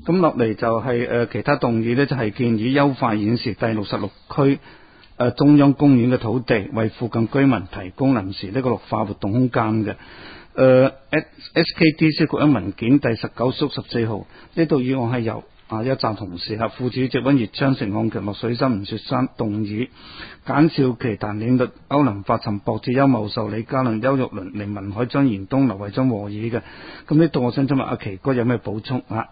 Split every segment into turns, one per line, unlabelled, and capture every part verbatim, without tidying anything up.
咁落嚟就係、是、誒、呃、其他動議呢，就係、是、建議優化現時第六十六區誒中央公園嘅土地，為附近居民提供臨時呢個綠化活動空間嘅。誒、呃、S K D C 局一文件第十九縮十四號呢度議案係由啊一站同事合副主席溫業昌、陳漢強、麥水森、吳雪山動議，簡少琪、譚領律、歐林發、陳博智、邱茂壽、李嘉倫、邱玉麟、凌文海、張賢東、劉慧珍和議嘅。咁呢度我想請問阿奇哥有咩補充啊？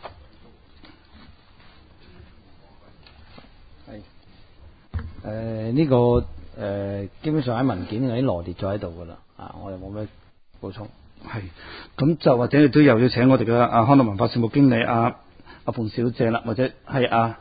誒、呃、呢、這個誒、呃、基本上喺文件已經羅列咗喺度噶啦，啊，我哋冇咩補充。
係，咁就或者亦都又要請我哋嘅阿康樂文化事務經理阿阿馮小姐啦，或者係阿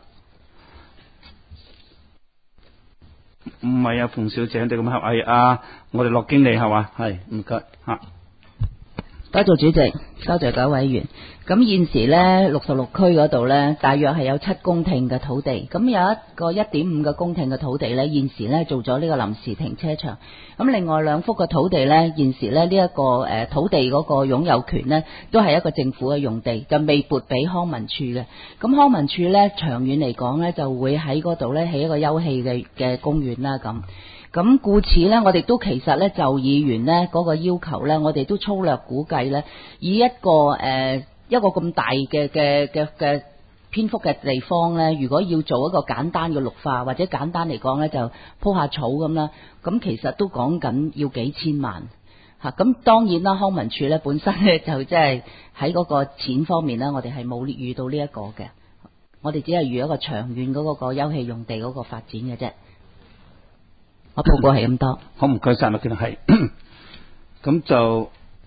唔係阿馮小姐，你咁合係阿我哋樂經理係嘛？係，唔該嚇。
多謝主席，多謝各位委員。咁現時呢，六十六區嗰度呢，大約係有七公頃嘅土地。咁有一個一點五個公頃嘅土地呢，現時呢做咗呢個臨時停車場。咁另外兩幅嘅土地呢，現時呢呢一個誒土地嗰個擁有權呢，都係一個政府嘅用地，就未撥俾康文署嘅。咁康文署呢，長遠嚟講呢，就會喺嗰度呢起一個休憩嘅嘅公園啦咁。咁故此呢，我哋都其實呢，就議員呢嗰個要求呢，我哋都粗略估計呢，以一個誒、呃、一個咁大嘅嘅嘅嘅篇幅嘅地方呢，如果要做一個簡單嘅綠化，或者簡單嚟講呢，就鋪下草咁啦，咁其實都講緊要幾千萬嚇。咁當然啦，康文署呢本身呢，就即係喺嗰個錢方面呢，我哋係冇遇到呢一個嘅，我哋只係遇一個長遠嗰個休憩用地嗰個發展嘅啫。我報告係咁多，
好唔該晒，我見到係，咁就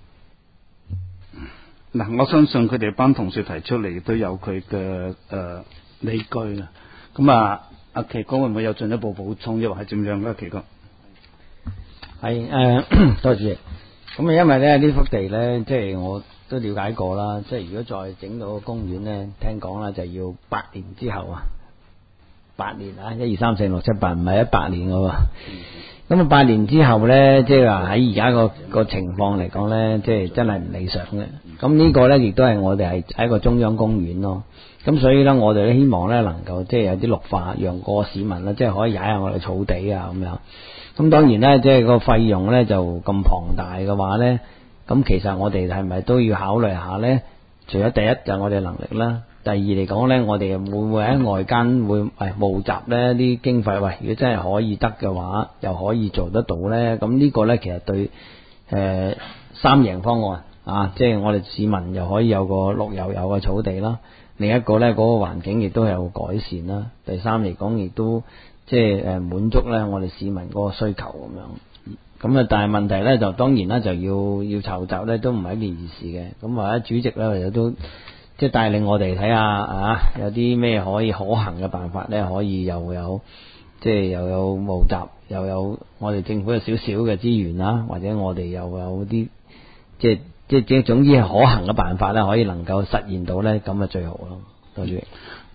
嗱，我相信佢哋班同事提出嚟都有佢嘅誒理據啦。咁啊，阿奇哥會唔會有進一步補充，抑或係點樣咧？奇哥
係誒、呃，多謝。咁啊，因為咧呢幅地咧，即係我都了解過啦。即係如果再整到個公園咧，聽講啦就要八年之後啊。八年啊，一二三四六七八，唔係一百年噶喎。咁啊，八年之後呢，即係話喺而家個個情況嚟講呢，即係真係唔理想嘅。咁呢個呢，亦都係我哋係喺一個中央公園咯。咁所以呢，我哋都希望呢，能夠即係有啲綠化，讓個市民呢，即係可以踩下我哋草地啊咁樣。咁當然呢，即係個費用呢，就咁龐大嘅話呢，咁其實我哋係咪都要考慮下呢？除咗第一就係我哋能力啦。第二嚟講呢，我哋會唔會喺外間會誒募集呢啲經費？喂，如果真係可以得嘅話，又可以做得到呢？咁呢個呢，其實對誒、呃、三贏方案啊，即係我哋市民又可以有個綠油油嘅草地啦。另一個呢，嗰、嗰個環境亦都有改善啦。第三嚟講，亦都即係誒滿足呢我哋市民嗰個需求咁樣。咁啊，但係問題呢，就當然啦，就要要籌集呢，都唔係一件易事嘅。咁或者主席呢，又都。即係帶領我哋睇下啊，有啲咩可以可行嘅辦法咧？可以又有即係又有募集，又有我哋政府有少少嘅資源啦，或者我哋又有啲即係即係即係總之係可行嘅辦法咧，可以能夠實現到咧，咁啊最好咯。多謝。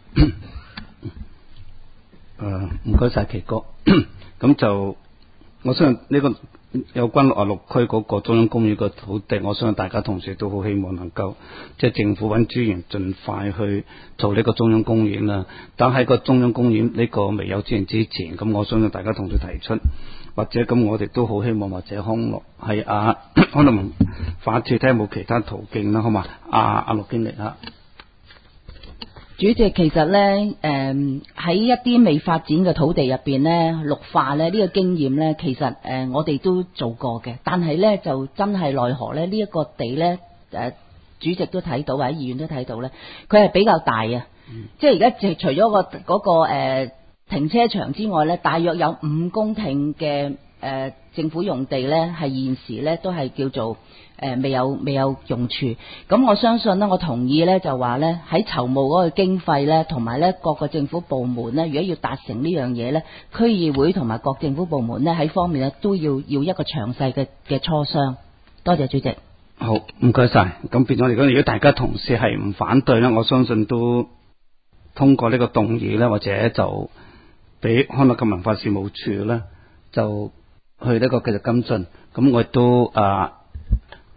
誒，唔該晒奇哥。咁就我相信呢個有關六啊六區嗰個中央公園個土地，我相信大家同事都好希望能夠即係政府揾資源盡快去做呢個中央公園啦。但係個中央公園呢個未有資源之前，咁我相信大家同事提出，或者咁我哋都好希望或者康樂係啊，可能反處睇下有冇其他途徑啦，好嘛？阿阿陸經理啊。
主席，其實呢，誒、呃、喺一啲未發展嘅土地入邊呢，綠化呢，呢、呢個經驗呢，其實誒、呃、我哋都做過嘅，但係呢，就真係奈何呢，呢、呢、一個地呢，誒、呃、主席都睇到或者議員都睇到呢，佢係比較大啊，嗯、即係而家除咗、嗰個嗰、嗰個誒、呃、停車場之外呢，大約有五公頃嘅誒政府用地呢，係現時呢都係叫做。誒、呃、未有未有用處，咁我相信呢，我同意呢，就話呢，喺籌募嗰個經費呢，同埋呢各個政府部門呢，如果要達成呢樣嘢呢，區議會同埋各政府部門呢，喺方面呢都要要一個詳細嘅嘅磋商。多謝主席。
好，唔該晒。咁變咗嚟講，如果大家同事係唔反對呢，我相信都通過呢個動議呢，或者就俾康樂及文化事務處呢，就去呢個繼續跟進。咁我亦都啊。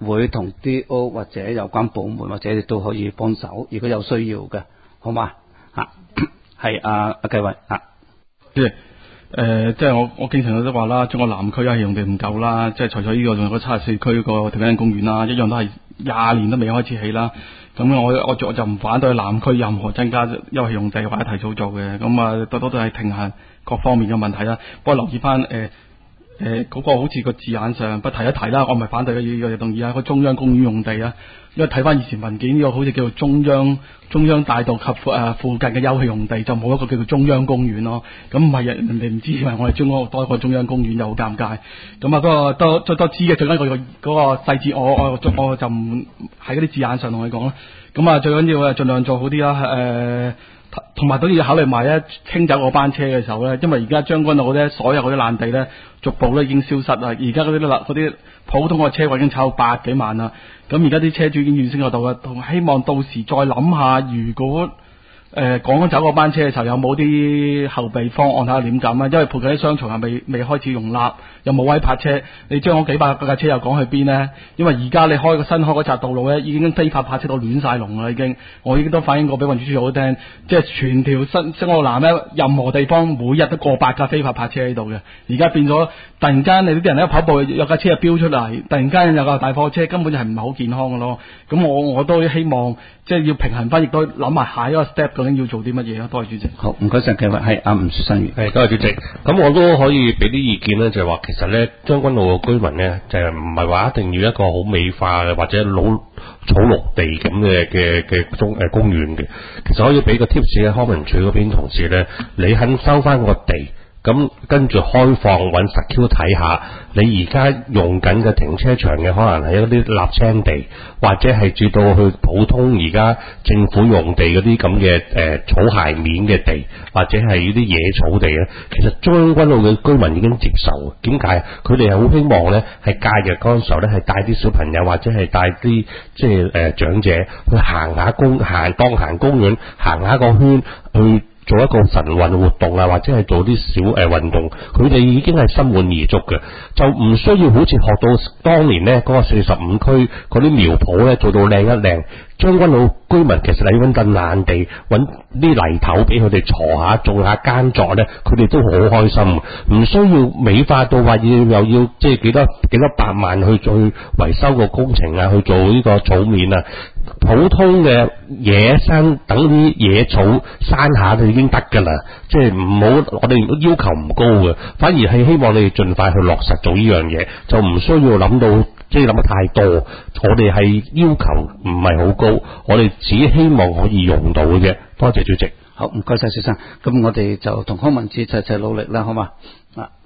會同 D O 或者有關部門或者你都可以幫手，如果有需要嘅，好嘛？啊，係啊，阿繼偉啊，
即係誒，即係我我經常都話啦，中國南區啊用地唔夠啦，即係除咗呢個仲有個七十四區個條件公園啦，一樣都係廿年都未開始起啦。咁我我就我就唔反對南區任何增加休憩用地或者提早做嘅，咁啊多多都係停下各方面嘅問題啦。不過留意翻誒誒嗰個好似個字眼上不提一提啦，我唔係反對嘅呢個動議啊，個中央公園用地啊，因為睇翻以前文件呢個好似叫做中央中央大道及誒、呃、附近嘅休憩用地，就冇一個叫做中央公園咯。咁唔係人哋唔知，因為我哋中央多一個中央公園就好尷尬。咁啊，嗰個都都都知嘅，最緊要個嗰個細節，我我我，我就唔喺嗰啲字眼上同你講啦。咁啊，最緊要啊，盡量做好啲啦。誒、呃，同埋都要考慮埋咧，清走嗰班車嘅時候咧，因為而家將軍澳咧，所有嗰啲爛地咧，逐步咧已經消失啦。而家嗰啲嗰啲普通嘅車位已經炒到百幾萬啦。咁而家啲車主已經怨聲載道啦，同希望到時再諗下，如果誒趕走嗰班車嘅時候，有冇啲後備方案睇下點咁啊？因為附近啲商場係未未開始容納，又冇位泊車，你將嗰幾百架車又趕去邊呢？因為而家你開個新開嗰條道路咧，已經非法泊車到亂晒龍啦，已經。我已經都反映過俾運輸署好聽，即係全條新新澳南咧，任何地方每日都過百架非法泊車喺度嘅。而家變咗，突然間你啲人一跑步有架車就飆出嚟，突然間有架大貨車，根本就係唔係好健康嘅咯。咁我我都希望即係要平衡翻，亦都諗埋下一個 step。究竟要做啲乜嘢啊？多謝主席。
好，唔該晒，繼位係阿吳雪新
係多謝主席。咁我都可以俾啲意見咧，就係話其實咧將軍澳嘅居民咧，就係唔係話一定要一個好美化嘅或者老草綠地咁嘅嘅嘅中誒公園嘅，其實可以俾個 tips 喺康文署嗰邊同事咧，你肯收翻個地。咁跟住開放揾實 Q 睇下，你而家用緊嘅停車場嘅可能係一啲瀝青地，或者係至到去普通而家政府用地嗰啲咁嘅誒草鞋面嘅地，或者係呢啲野草地咧。其實將軍澳嘅居民已經接受，點解？佢哋係好希望咧係假日嗰陣時候咧係帶啲小朋友或者係帶啲即係誒長者去行下公行當行公園行下個圈去。做一個晨運活動啊，或者係做啲小誒運動，佢哋已經係心滿意足嘅，就唔需要好似學到當年呢嗰個四十五區嗰啲苗圃咧做到靚一靚。將軍澳居民其實你揾陣爛地，揾啲泥頭俾佢哋鋤下，做下耕作咧，佢哋都好開心，唔需要美化到話要又要即係幾多幾多百萬去再維修個工程啊，去做呢個草面啊。普通嘅野生等啲野草山下就已經得㗎啦，即係唔好我哋要求唔高嘅，反而係希望你哋盡快去落實做呢樣嘢，就唔需要諗到即係諗得太多。我哋係要求唔係好高，我哋只希望可以用到嘅啫。多謝主席。
好，唔該晒，先生。咁我哋就同康文署齊齊努力啦，好嘛？啊。